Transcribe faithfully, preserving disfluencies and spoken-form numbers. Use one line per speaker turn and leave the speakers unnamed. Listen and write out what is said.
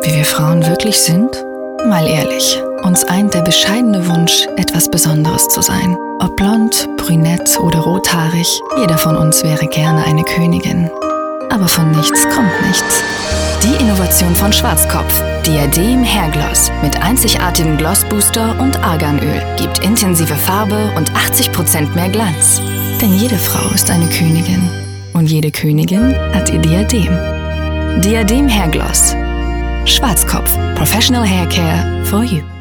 wie wir Frauen wirklich sind? Mal ehrlich, uns eint der bescheidene Wunsch, etwas Besonderes zu sein. Ob blond, brünett oder rothaarig, jeder von uns wäre gerne eine Königin. Aber von nichts kommt nichts. Die Innovation von Schwarzkopf, Diadem Hair Gloss mit einzigartigem Glossbooster und Arganöl gibt intensive Farbe und achtzig Prozent mehr Glanz. Denn jede Frau ist eine Königin und jede Königin hat ihr Diadem. Diadem Hair Gloss. Schwarzkopf. Professional Hair Care for you.